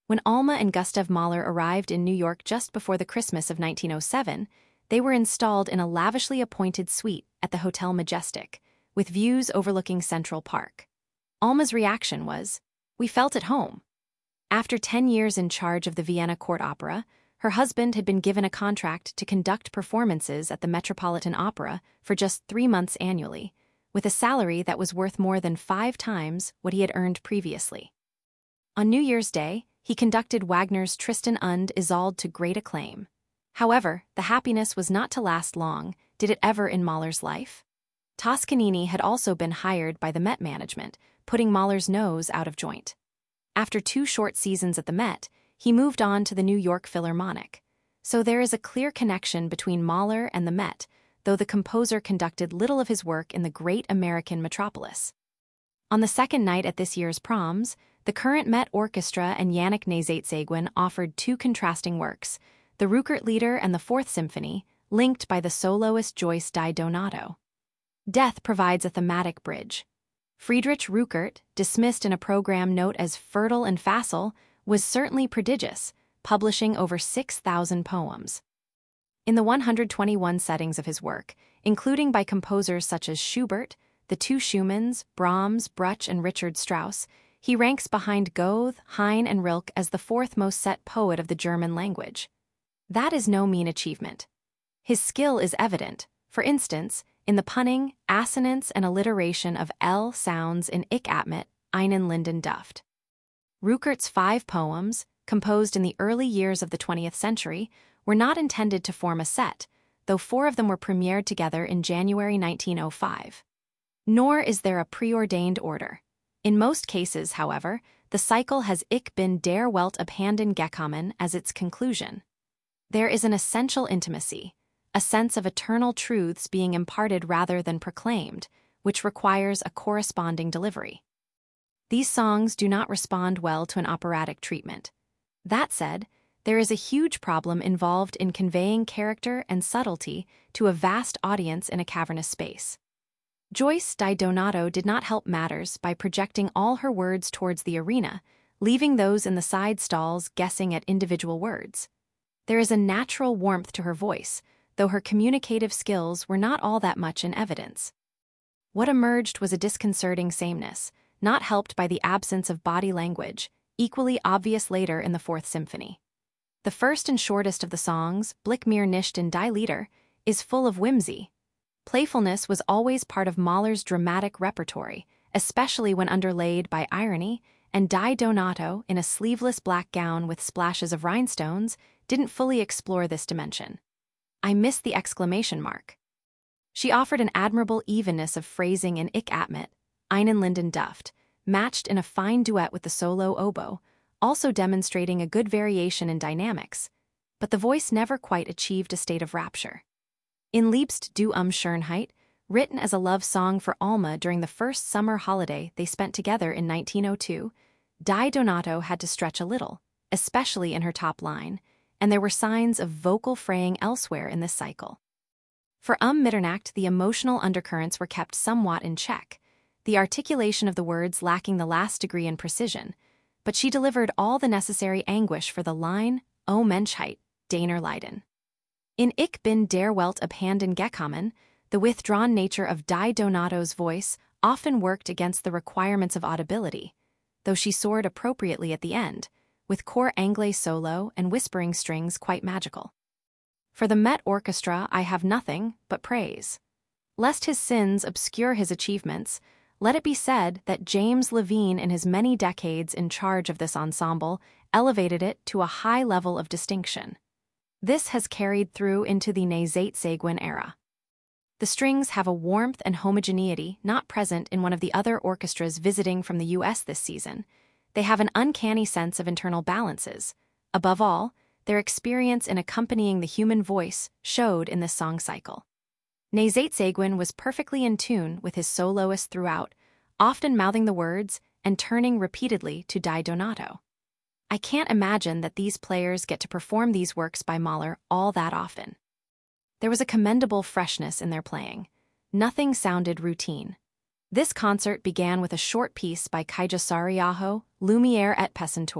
When Alma and Gustav Mahler arrived in New York just before the Christmas of 1907, they were installed in a lavishly appointed suite at the Hotel Majestic, with views overlooking Central Park. Alma's reaction was, "We felt at home." After 10 years in charge of the Vienna Court Opera, her husband had been given a contract to conduct performances at the Metropolitan Opera for just 3 months annually, with a salary that was worth more than 5 times what he had earned previously. On New Year's Day, he conducted Wagner's Tristan und Isolde to great acclaim. However, the happiness was not to last long, did it ever in Mahler's life? Toscanini had also been hired by the Met management, putting Mahler's nose out of joint. After 2 short seasons at the Met, he moved on to the New York Philharmonic. So there is a clear connection between Mahler and the Met, though the composer conducted little of his work in the great American metropolis. On the second night at this year's proms, the current Met Orchestra and Yannick Nézet-Séguin offered 2 contrasting works, the Rückert Lieder and the Fourth Symphony, linked by the soloist Joyce Di Donato. Death provides a thematic bridge. Friedrich Rückert, dismissed in a program note as fertile and facile, was certainly prodigious, publishing over 6,000 poems. In the 121 settings of his work, including by composers such as Schubert, the 2 Schumanns, Brahms, Bruch, and Richard Strauss, he ranks behind Goethe, Heine, and Rilke as the 4th most set poet of the German language. That is no mean achievement. His skill is evident, for instance, in the punning, assonance, and alliteration of L sounds in Ich atme, einen linden Duft. Rückert's 5 poems, composed in the early years of the 20th century, were not intended to form a set, though 4 of them were premiered together in January 1905. Nor is there a preordained order. In most cases, however, the cycle has Ich bin der Welt abhanden gekommen as its conclusion. There is an essential intimacy, a sense of eternal truths being imparted rather than proclaimed, which requires a corresponding delivery. These songs do not respond well to an operatic treatment. That said, there is a huge problem involved in conveying character and subtlety to a vast audience in a cavernous space. Joyce Di Donato did not help matters by projecting all her words towards the arena, leaving those in the side stalls guessing at individual words. There is a natural warmth to her voice, though her communicative skills were not all that much in evidence. What emerged was a disconcerting sameness, not helped by the absence of body language, equally obvious later in the Fourth Symphony. The first and shortest of the songs, Blick mir nicht in die Lieder, is full of whimsy. Playfulness was always part of Mahler's dramatic repertory, especially when underlaid by irony, and Di Donato, in a sleeveless black gown with splashes of rhinestones, didn't fully explore this dimension. I missed the exclamation mark. She offered an admirable evenness of phrasing in Ich atme, einen linden Duft, matched in a fine duet with the solo oboe, also demonstrating a good variation in dynamics, but the voice never quite achieved a state of rapture. In Liebst du Schönheit, written as a love song for Alma during the first summer holiday they spent together in 1902, Di Donato had to stretch a little, especially in her top line, and there were signs of vocal fraying elsewhere in this cycle. For Mitternacht, the emotional undercurrents were kept somewhat in check, the articulation of the words lacking the last degree in precision, but she delivered all the necessary anguish for the line, O Menschheit, deiner Leiden. In Ich bin der Welt abhanden gekommen, the withdrawn nature of Di Donato's voice often worked against the requirements of audibility, though she soared appropriately at the end, with cor anglais solo and whispering strings quite magical. For the Met Orchestra, I have nothing but praise. Lest his sins obscure his achievements, let it be said that James Levine, in his many decades in charge of this ensemble, elevated it to a high level of distinction. This has carried through into the Nézet-Séguin era. The strings have a warmth and homogeneity not present in one of the other orchestras visiting from the U.S. this season. They have an uncanny sense of internal balances. Above all, their experience in accompanying the human voice showed in this song cycle. Nézet-Séguin was perfectly in tune with his soloist throughout, often mouthing the words and turning repeatedly to Di Donato. I can't imagine that these players get to perform these works by Mahler all that often. There was a commendable freshness in their playing. Nothing sounded routine. This concert began with a short piece by Kaija Saariaho, Lumiere et Pesantore,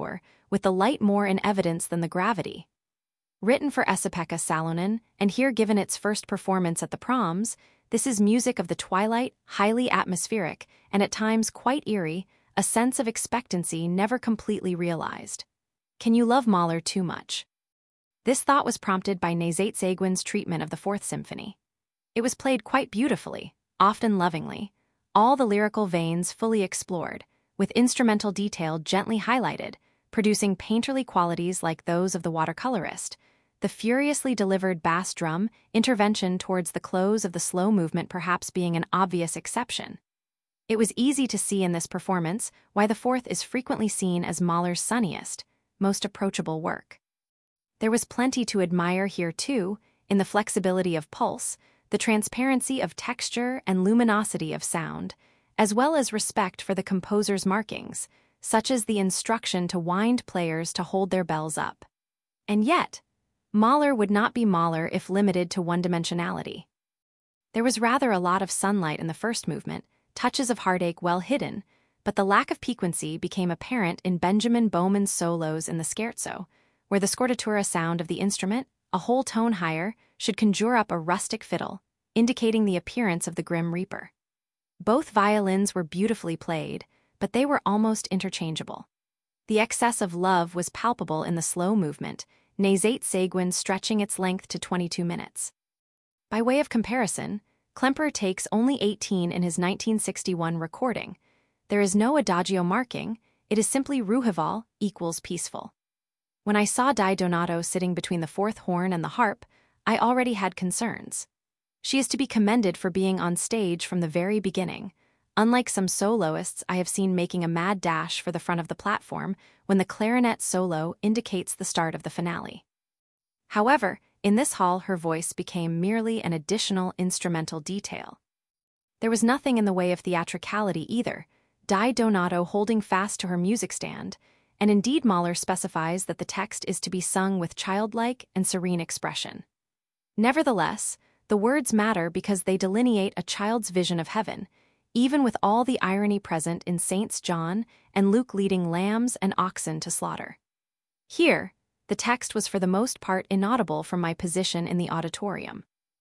with the light more in evidence than the gravity. Written for Esa-Pekka Salonen, and here given its first performance at the Proms, this is music of the twilight, highly atmospheric, and at times quite eerie, a sense of expectancy never completely realized. Can you love Mahler too much? This thought was prompted by Nézet Séguin's treatment of the Fourth Symphony. It was played quite beautifully, often lovingly, all the lyrical veins fully explored, with instrumental detail gently highlighted, producing painterly qualities like those of the watercolorist. The furiously delivered bass drum intervention towards the close of the slow movement perhaps being an obvious exception. It was easy to see in this performance why the Fourth is frequently seen as Mahler's sunniest, most approachable work. There was plenty to admire here too, in the flexibility of pulse, the transparency of texture and luminosity of sound, as well as respect for the composer's markings, such as the instruction to wind players to hold their bells up. And yet, Mahler would not be Mahler if limited to one-dimensionality. There was rather a lot of sunlight in the first movement, touches of heartache well hidden, but the lack of piquancy became apparent in Benjamin Bowman's solos in the scherzo, where the scordatura sound of the instrument, a whole tone higher, should conjure up a rustic fiddle, indicating the appearance of the grim reaper. Both violins were beautifully played, but they were almost interchangeable. The excess of love was palpable in the slow movement, Nézet Séguin stretching its length to 22 minutes. By way of comparison, Klemperer takes only 18 in his 1961 recording. There is no adagio marking, it is simply Ruheval equals peaceful. When I saw Di Donato sitting between the fourth horn and the harp, I already had concerns. She is to be commended for being on stage from the very beginning, unlike some soloists I have seen making a mad dash for the front of the platform when the clarinet solo indicates the start of the finale. However, in this hall her voice became merely an additional instrumental detail. There was nothing in the way of theatricality either, Di Donato holding fast to her music stand, and indeed Mahler specifies that the text is to be sung with childlike and serene expression. Nevertheless, the words matter because they delineate a child's vision of heaven, even with all the irony present in Saints John and Luke leading lambs and oxen to slaughter. Here, the text was for the most part inaudible from my position in the auditorium.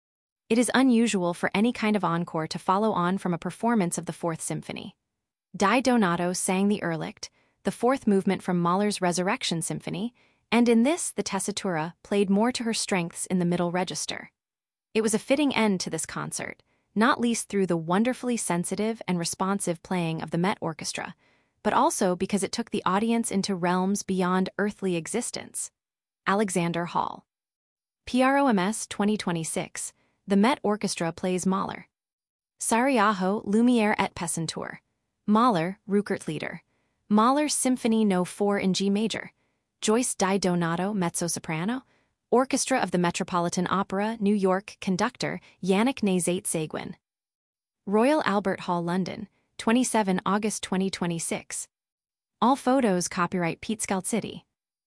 It is unusual for any kind of encore to follow on from a performance of the Fourth Symphony. Di Donato sang the Irrlicht, the fourth movement from Mahler's Resurrection Symphony, and in this the tessitura played more to her strengths in the middle register. It was a fitting end to this concert, not least through the wonderfully sensitive and responsive playing of the Met Orchestra, but also because it took the audience into realms beyond earthly existence. Alexander Hall. PROMS 2026, the Met Orchestra plays Mahler. Sarajevo, Lumiere et Pescentur. Mahler, Rückertlieder. Mahler Symphony No. 4 in G major. Joyce Di Donato, mezzo-soprano. Orchestra of the Metropolitan Opera, New York, conductor, Yannick Nézet Séguin. Royal Albert Hall, London, 27 August 2026. All photos copyright Pete Scalzitti.